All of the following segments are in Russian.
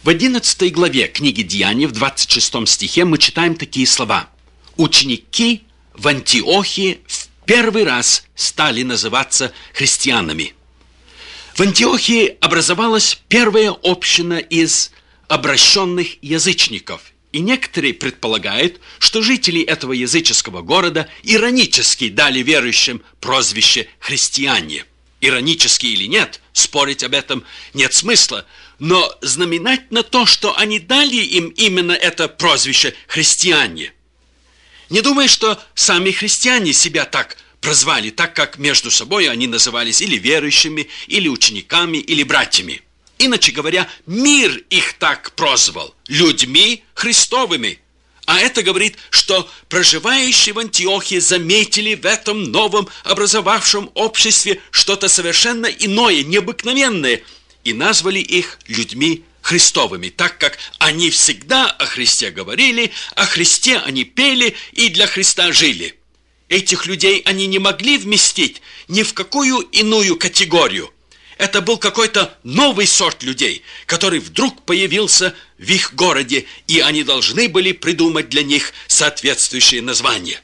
В 11 главе книги Деяний, в 26 стихе мы читаем такие слова. Ученики в Антиохии в первый раз стали называться христианами. В Антиохии образовалась первая община из обращенных язычников. И некоторые предполагают, что жители этого языческого города иронически дали верующим прозвище «христиане». Иронически или нет, спорить об этом нет смысла, но знаменательно то, что они дали им именно это прозвище «христиане». Не думаю, что сами христиане себя так прозвали, так как между собой они назывались или верующими, или учениками, или братьями. Иначе говоря, мир их так прозвал – людьми Христовыми. А это говорит, что проживающие в Антиохии заметили в этом новом образовавшем обществе что-то совершенно иное, необыкновенное, и назвали их людьми Христовыми, так как они всегда о Христе говорили, о Христе они пели и для Христа жили. Этих людей они не могли вместить ни в какую иную категорию. Это был какой-то новый сорт людей, который вдруг появился в их городе, и они должны были придумать для них соответствующее название.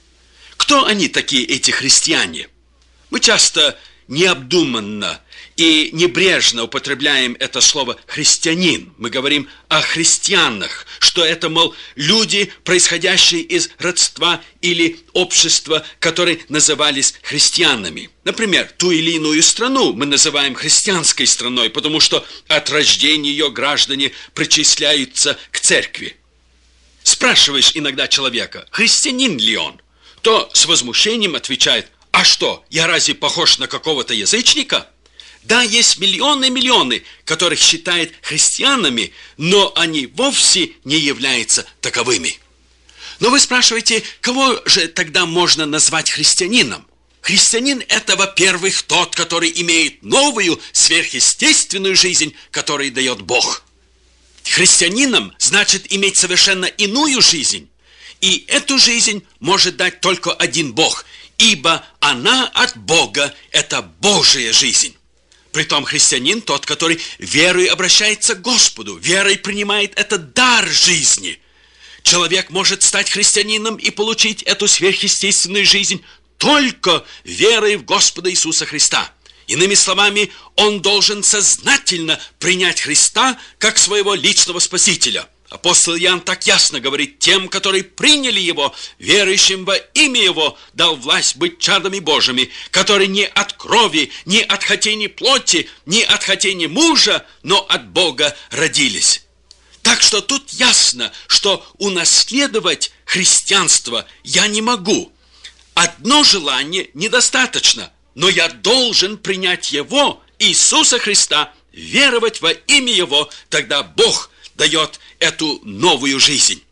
Кто они такие, эти христиане? Мы часто необдуманно и небрежно употребляем это слово «христианин». Мы говорим о христианах, что это, мол, люди, происходящие из родства или общества, которые назывались христианами. Например, ту или иную страну мы называем христианской страной, потому что от рождения ее граждане причисляются к церкви. Спрашиваешь иногда человека, христианин ли он, то с возмущением отвечает: «А что, я разве похож на какого-то язычника?» Да, есть миллионы, которых считают христианами, но они вовсе не являются таковыми. Но вы спрашиваете, кого же тогда можно назвать христианином? Христианин – это, во-первых, тот, который имеет новую сверхъестественную жизнь, которую дает Бог. Христианином значит иметь совершенно иную жизнь. И эту жизнь может дать только один Бог, ибо она от Бога – это Божья жизнь. Притом христианин тот, который верой обращается к Господу, верой принимает этот дар жизни. Человек может стать христианином и получить эту сверхъестественную жизнь только верой в Господа Иисуса Христа. Иными словами, он должен сознательно принять Христа как своего личного Спасителя. Апостол Иоанн так ясно говорит: тем, которые приняли Его, верующим во имя Его, дал власть быть чадами Божьими, которые не от крови, не от хотения плоти, не от хотения мужа, но от Бога родились. Так что тут ясно, что унаследовать христианство я не могу. Одно желание недостаточно, но я должен принять Его, Иисуса Христа, веровать во имя Его, тогда Бог дает эту новую жизнь.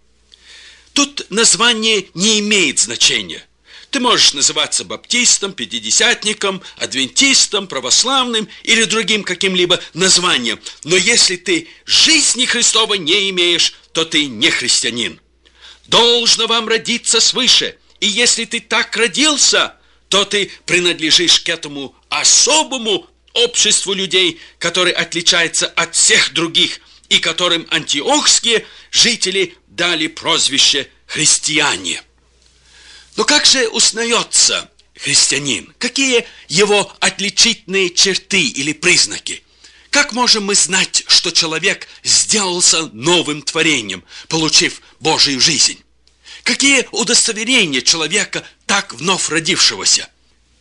Тут название не имеет значения. Ты можешь называться баптистом, пятидесятником, адвентистом, православным или другим каким-либо названием. Но если ты жизни Христовой не имеешь, то ты не христианин. Должно вам родиться свыше. И если ты так родился, то ты принадлежишь к этому особому обществу людей, который отличается от всех других, и которым антиохские жители дали прозвище «христиане». Но как же узнается христианин? Какие его отличительные черты или признаки? Как можем мы знать, что человек сделался новым творением, получив Божию жизнь? Какие удостоверения человека, так вновь родившегося?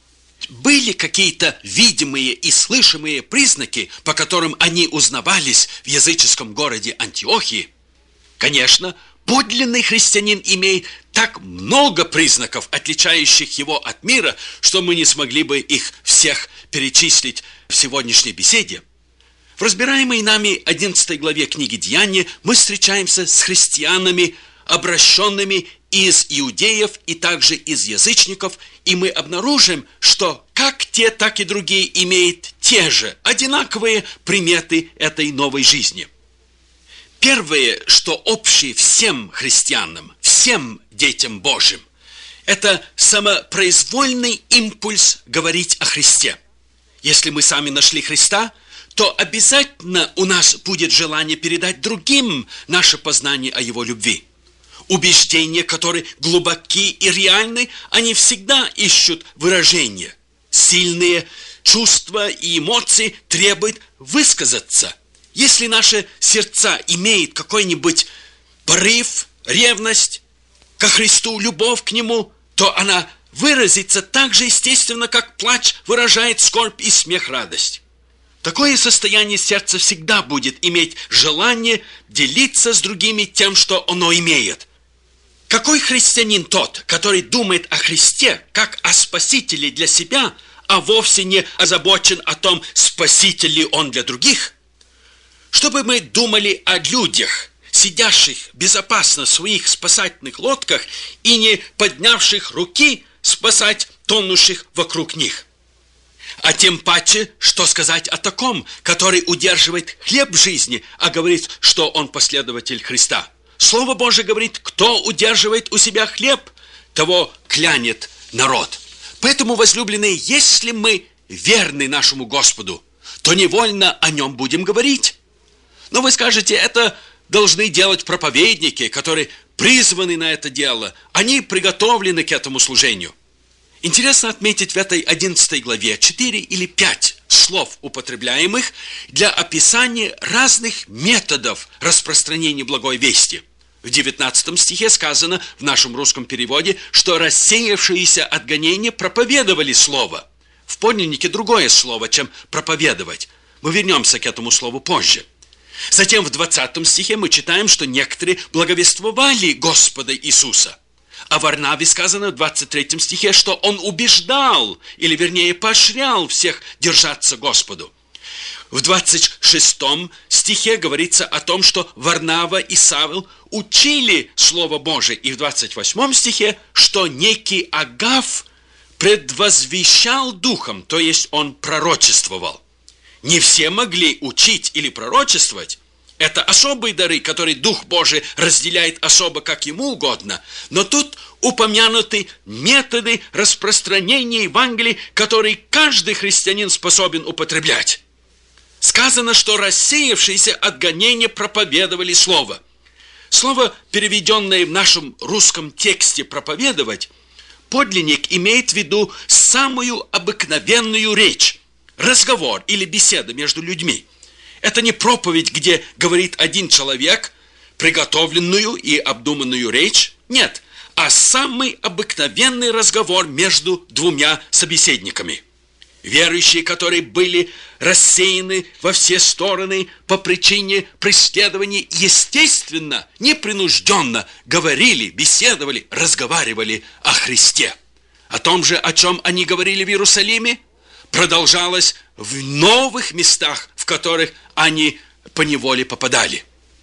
Были какие-то видимые и слышимые признаки, по которым они узнавались в языческом городе Антиохии? Конечно, подлинный христианин имеет так много признаков, отличающих его от мира, что мы не смогли бы их всех перечислить в сегодняшней беседе. В разбираемой нами 11 главе книги Деяния мы встречаемся с христианами, обращенными из иудеев и также из язычников, и мы обнаружим, что как те, так и другие имеют те же одинаковые приметы этой новой жизни. Первое, что общее всем христианам, всем детям Божьим, это самопроизвольный импульс говорить о Христе. Если мы сами нашли Христа, то обязательно у нас будет желание передать другим наше познание о Его любви. Убеждения, которые глубоки и реальны, они всегда ищут выражения. Сильные чувства и эмоции требуют высказаться. Если наши сердца имеют какой-нибудь порыв, ревность ко Христу, любовь к Нему, то она выразится так же естественно, как плач выражает скорбь и смех радость. Такое состояние сердца всегда будет иметь желание делиться с другими тем, что оно имеет. Какой христианин тот, который думает о Христе как о Спасителе для себя, а вовсе не озабочен о том, спаситель ли он для других? Чтобы мы думали о людях, сидящих безопасно в своих спасательных лодках и не поднявших руки спасать тонущих вокруг них. А тем паче, что сказать о таком, который удерживает хлеб жизни, а говорит, что он последователь Христа. Слово Божие говорит, кто удерживает у себя хлеб, того клянет народ. Поэтому, возлюбленные, если мы верны нашему Господу, то невольно о нем будем говорить. Но вы скажете, это должны делать проповедники, которые призваны на это дело. Они приготовлены к этому служению. Интересно отметить в этой 11 главе 4 или 5 слов, употребляемых для описания разных методов распространения благой вести. В 19 стихе сказано в нашем русском переводе, что рассеявшиеся от гонения проповедовали слово. В подлиннике другое слово, чем проповедовать. Мы вернемся к этому слову позже. Затем в 20 стихе мы читаем, что некоторые благовествовали Господа Иисуса. О Варнаве сказано в 23 стихе, что он убеждал, или вернее поощрял всех держаться Господу. В 26 стихе говорится о том, что Варнава и Савл учили Слово Божие. И в 28 стихе, что некий Агав предвозвещал духом, то есть он пророчествовал. Не все могли учить или пророчествовать. Это особые дары, которые Дух Божий разделяет особо, как ему угодно. Но тут упомянуты методы распространения Евангелия, которые каждый христианин способен употреблять. Сказано, что рассеявшиеся от гонения проповедовали слово. Слово, переведенное в нашем русском тексте «проповедовать», подлинник имеет в виду самую обыкновенную речь, разговор или беседа между людьми. Это не проповедь, где говорит один человек приготовленную и обдуманную речь. Нет, а самый обыкновенный разговор между двумя собеседниками. Верующие, которые были рассеяны во все стороны по причине преследования, естественно, непринужденно говорили, беседовали, разговаривали о Христе. О том же, о чем они говорили в Иерусалиме, продолжалось в новых местах, в которых они поневоле попадали.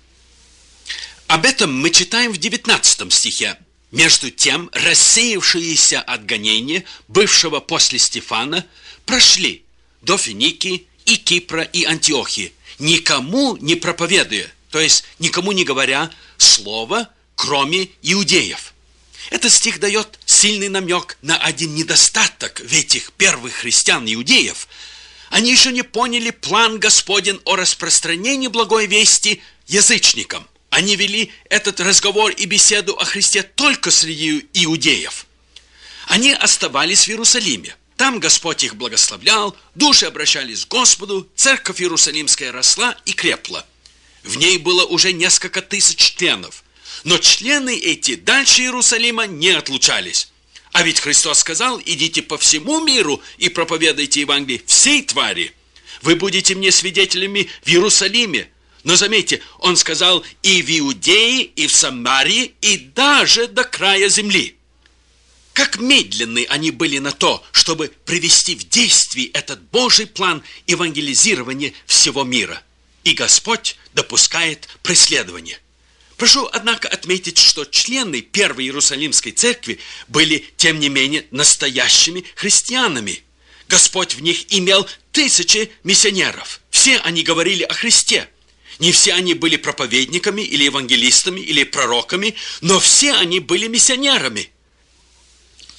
Об этом мы читаем в 19 стихе. Между тем, рассеявшиеся от гонения, бывшего после Стефана, прошли до Финикии и Кипра и Антиохии, никому не проповедуя, то есть никому не говоря слова, кроме иудеев. Этот стих дает сильный намек на один недостаток в этих первых христиан-иудеев. Они еще не поняли план Господень о распространении благой вести язычникам. Они вели этот разговор и беседу о Христе только среди иудеев. Они оставались в Иерусалиме. Там Господь их благословлял, души обращались к Господу, церковь Иерусалимская росла и крепла. В ней было уже несколько тысяч членов. Но члены эти дальше Иерусалима не отлучались. А ведь Христос сказал: идите по всему миру и проповедуйте Евангелие всей твари. Вы будете мне свидетелями в Иерусалиме. Но заметьте, он сказал и в Иудее, и в Самарии, и даже до края земли. Как медленны они были на то, чтобы привести в действие этот Божий план евангелизирования всего мира. И Господь допускает преследование. Прошу, однако, отметить, что члены Первой Иерусалимской церкви были, тем не менее, настоящими христианами. Господь в них имел тысячи миссионеров. Все они говорили о Христе. Не все они были проповедниками или евангелистами или пророками, но все они были миссионерами.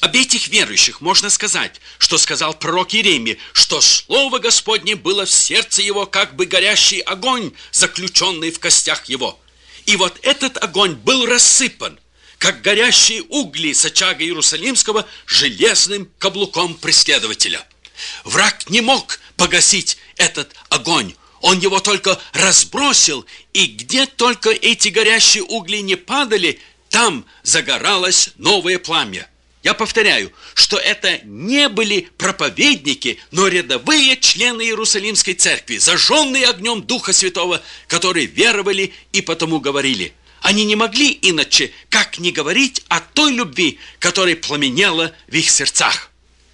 Об этих верующих можно сказать, что сказал пророк Иеремия, что Слово Господне было в сердце его, как бы горящий огонь, заключенный в костях его. И вот этот огонь был рассыпан, как горящие угли с очага Иерусалимского, железным каблуком преследователя. Враг не мог погасить этот огонь, он его только разбросил, и где только эти горящие угли не падали, там загоралось новое пламя. Я повторяю, что это не были проповедники, но рядовые члены Иерусалимской церкви, зажженные огнем Духа Святого, которые веровали и потому говорили. Они не могли иначе, как не говорить о той любви, которая пламенела в их сердцах.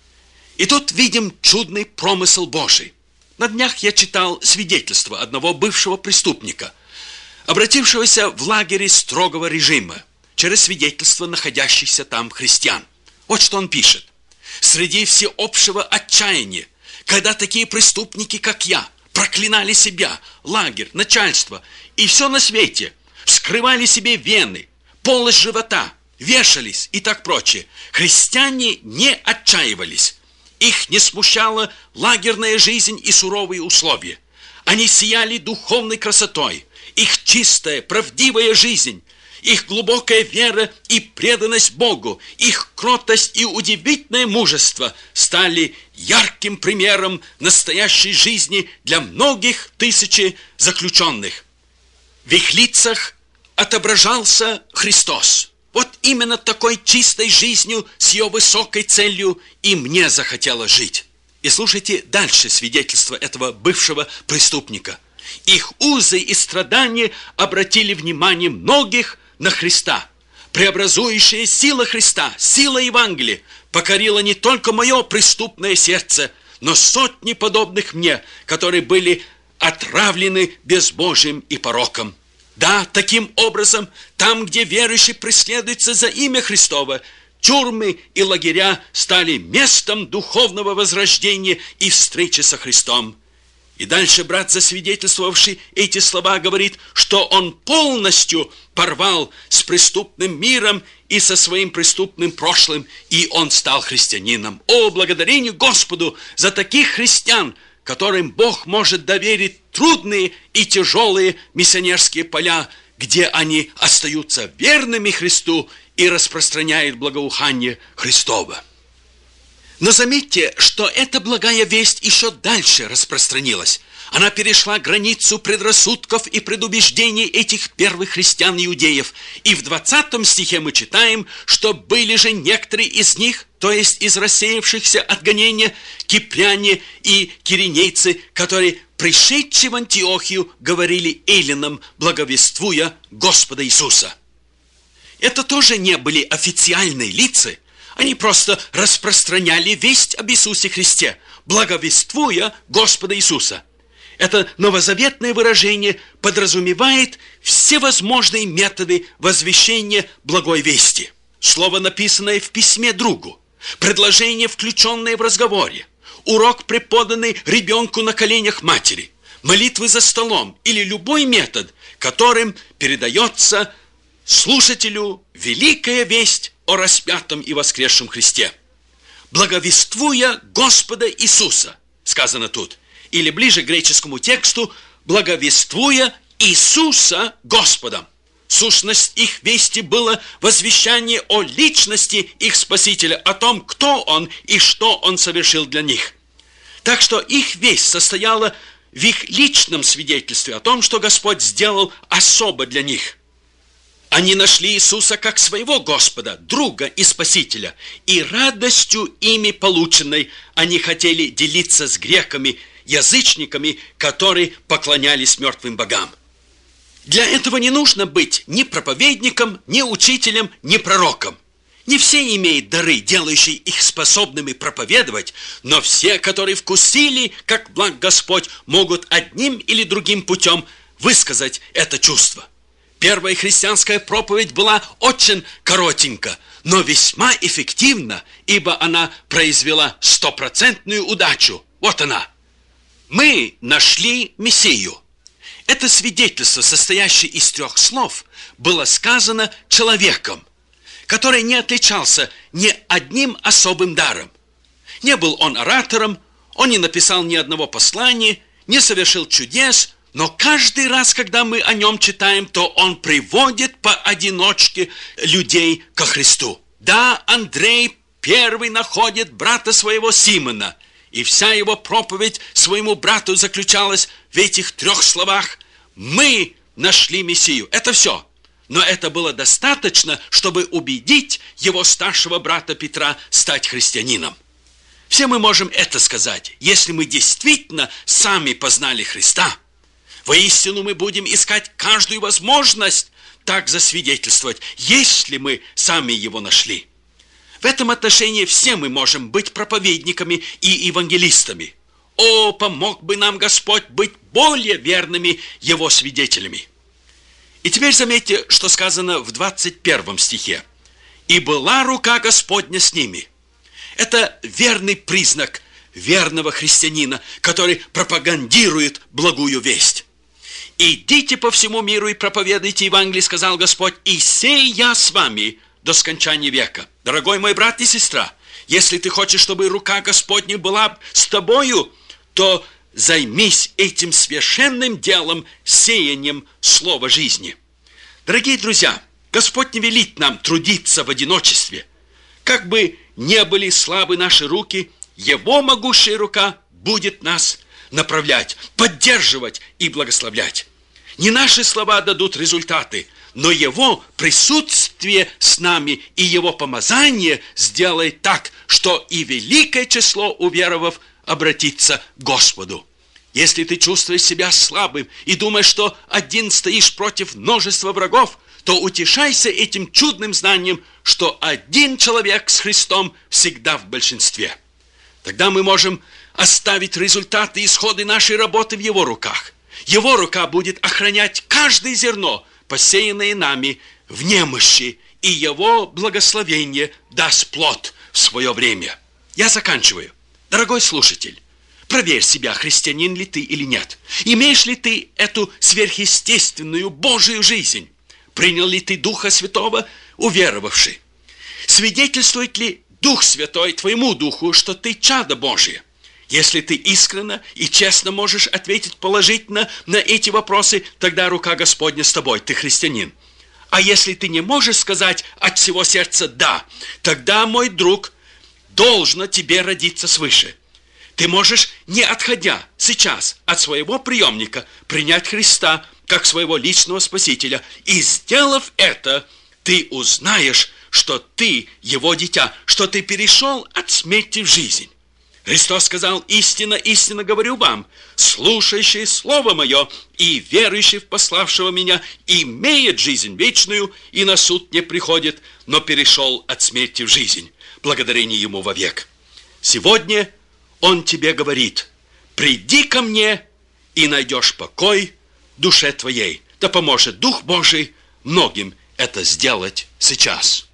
И тут видим чудный промысел Божий. На днях я читал свидетельство одного бывшего преступника, обратившегося в лагере строгого режима, через свидетельство находящихся там христиан. Вот что он пишет. Среди всеобщего отчаяния, когда такие преступники, как я, проклинали себя, лагерь, начальство и все на свете, вскрывали себе вены, полость живота, вешались и так прочее, христиане не отчаивались. Их не смущала лагерная жизнь и суровые условия. Они сияли духовной красотой. Их чистая, правдивая жизнь, их глубокая вера и преданность Богу, их кротость и удивительное мужество стали ярким примером настоящей жизни для многих тысяч заключенных. В их лицах отображался Христос. Вот именно такой чистой жизнью, с ее высокой целью и мне захотелось жить. И слушайте дальше свидетельство этого бывшего преступника. Их узы и страдания обратили внимание многих на Христа. Преобразующая сила Христа, сила Евангелия покорила не только мое преступное сердце, но сотни подобных мне, которые были отравлены безбожием и пороком. Да, таким образом, там, где верующий преследуется за имя Христово, тюрьмы и лагеря стали местом духовного возрождения и встречи со Христом. И дальше брат, засвидетельствовавший эти слова, говорит, что он полностью порвал с преступным миром и со своим преступным прошлым, и он стал христианином. О, благодарение Господу за таких христиан, которым Бог может доверить трудные и тяжелые миссионерские поля, где они остаются верными Христу и распространяют благоухание Христово. Но заметьте, что эта благая весть еще дальше распространилась. Она перешла границу предрассудков и предубеждений этих первых христиан-иудеев. И в 20 стихе мы читаем, что были же некоторые из них, то есть из рассеявшихся от гонения, кипряне и киринейцы, которые, пришедшие в Антиохию, говорили эллинам, благовествуя Господа Иисуса. Это тоже не были официальные лица. Они просто распространяли весть об Иисусе Христе, благовествуя Господа Иисуса. Это новозаветное выражение подразумевает всевозможные методы возвещения благой вести. Слово, написанное в письме другу, предложение, включенное в разговоре, урок, преподанный ребенку на коленях матери, молитвы за столом или любой метод, которым передается слушателю великая весть о распятом и воскресшем Христе. Благовествуя Господа Иисуса, сказано тут, или ближе к греческому тексту, благовествуя Иисуса Господом. Сущность их вести было возвещание о личности их Спасителя, о том, кто Он и что Он совершил для них. Так что их весть состояла в их личном свидетельстве о том, что Господь сделал особо для них. Они нашли Иисуса как своего Господа, друга и Спасителя, и радостью ими полученной они хотели делиться с греками, язычниками, которые поклонялись мертвым богам. Для этого не нужно быть ни проповедником, ни учителем, ни пророком. Не все имеют дары, делающие их способными проповедовать, но все, которые вкусили, как благ Господь, могут одним или другим путем высказать это чувство. Первая христианская проповедь была очень коротенька, но весьма эффективна, ибо она произвела 100% удачу. Вот она. Мы нашли Мессию. Это свидетельство, состоящее из 3 слов, было сказано человеком, который не отличался ни одним особым даром. Не был он оратором, он не написал ни одного послания, не совершил чудес, но каждый раз, когда мы о нем читаем, то он приводит поодиночке людей ко Христу. Да, Андрей первый находит брата своего Симона, и вся его проповедь своему брату заключалась в этих 3 словах: «Мы нашли Мессию». Это все. Но это было достаточно, чтобы убедить его старшего брата Петра стать христианином. Все мы можем это сказать, если мы действительно сами познали Христа. Воистину мы будем искать каждую возможность так засвидетельствовать, если мы сами его нашли. В этом отношении все мы можем быть проповедниками и евангелистами. О, помог бы нам Господь быть более верными его свидетелями. И теперь заметьте, что сказано в 21 стихе. «И была рука Господня с ними». Это верный признак верного христианина, который пропагандирует благую весть. «Идите по всему миру и проповедуйте Евангелие, сказал Господь, и сей я с вами до скончания века». Дорогой мой брат и сестра, если ты хочешь, чтобы рука Господня была с тобою, то займись этим священным делом, сеянием слова жизни. Дорогие друзья, Господь не велит нам трудиться в одиночестве. Как бы не были слабы наши руки, Его могущая рука будет нас направлять, поддерживать и благословлять. Не наши слова дадут результаты, но Его присутствие с нами и Его помазание сделает так, что и великое число уверовав обратится к Господу. Если ты чувствуешь себя слабым и думаешь, что один стоишь против множества врагов, то утешайся этим чудным знанием, что один человек с Христом всегда в большинстве. Тогда мы можем оставить результаты и исходы нашей работы в Его руках. Его рука будет охранять каждое зерно, посеянное нами в немощи, и Его благословение даст плод в свое время. Я заканчиваю. Дорогой слушатель, проверь себя, христианин ли ты или нет. Имеешь ли ты эту сверхъестественную Божию жизнь? Принял ли ты Духа Святого, уверовавший? Свидетельствует ли Дух Святой твоему духу, что ты чадо Божие? Если ты искренне и честно можешь ответить положительно на эти вопросы, тогда рука Господня с тобой, ты христианин. А если ты не можешь сказать от всего сердца «да», тогда, мой друг, должно тебе родиться свыше. Ты можешь, не отходя сейчас от своего приемника, принять Христа как своего личного Спасителя. И сделав это, ты узнаешь, что ты Его дитя, что ты перешел от смерти в жизнь. Христос сказал: «Истинно, истинно говорю вам, слушающий Слово Мое и верующий в пославшего Меня имеет жизнь вечную и на суд не приходит, но перешел от смерти в жизнь, благодарение Ему вовек». Сегодня Он тебе говорит: приди ко мне и найдешь покой душе твоей. Да поможет Дух Божий многим это сделать сейчас.